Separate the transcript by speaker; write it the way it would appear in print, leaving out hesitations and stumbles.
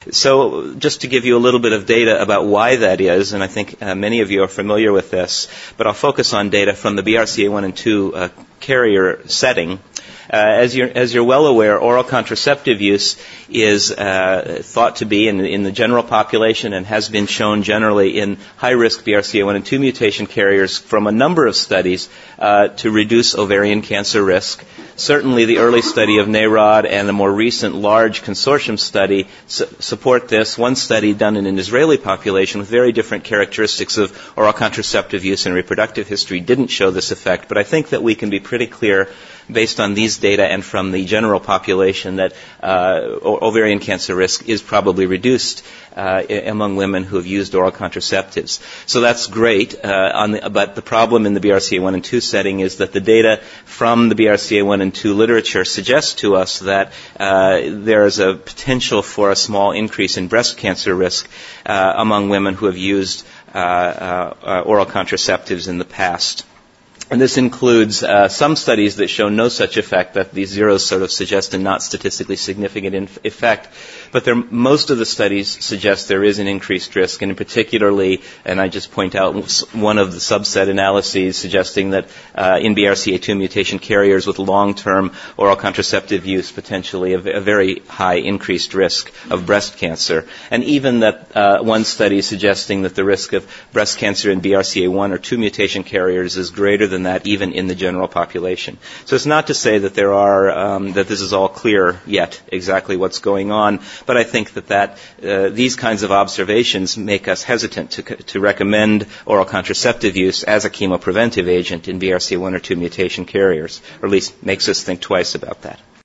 Speaker 1: So just to give you a little bit of data about why that is, and I think many of you are familiar with this, but I'll focus on data from the BRCA1 and 2 carrier setting. As you're well aware, oral contraceptive use is thought to be in the general population and has been shown generally in high-risk BRCA1 and 2 mutation carriers from a number of studies to reduce ovarian cancer risk. Certainly the early study of NAROD and the more recent large consortium study support this. One study done in an Israeli population with very different characteristics of oral contraceptive use and reproductive history didn't show this effect, but I think that we can be pretty clear based on these data and from the general population that ovarian cancer risk is probably reduced among women who have used oral contraceptives. So that's great, but the problem in the BRCA1 and 2 setting is that the data from the BRCA1 and 2 literature suggests to us that there is a potential for a small increase in breast cancer risk among women who have used oral contraceptives in the past. And this includes some studies that show no such effect, that these zeros sort of suggest a not statistically significant effect. But most of the studies suggest there is an increased risk, and particularly, and I just point out one of the subset analyses suggesting that in BRCA2 mutation carriers with long-term oral contraceptive use, potentially a very high increased risk of breast cancer. And even that one study suggesting that the risk of breast cancer in BRCA1 or 2 mutation carriers is greater than that even in the general population. So it's not to say that there are that this is all clear yet exactly what's going on, but I think that these kinds of observations make us hesitant to recommend oral contraceptive use as a chemopreventive agent in BRCA1 or 2 mutation carriers, or at least makes us think twice about that.